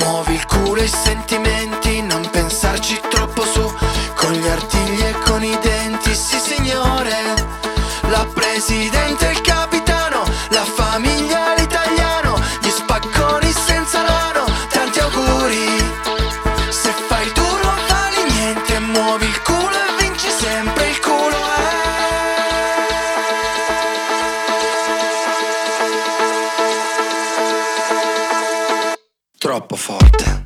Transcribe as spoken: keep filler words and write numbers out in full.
Muovi il culo e i sentimenti, non pensarci troppo su, con gli artigli e con i denti, sì signore. La presidente e il capitano, la famiglia, l'italiano, gli spacconi senza l'ano, tanti auguri. Se fai il duro non vali niente, muovi il culo e vinci sempre, il culo è troppo forte.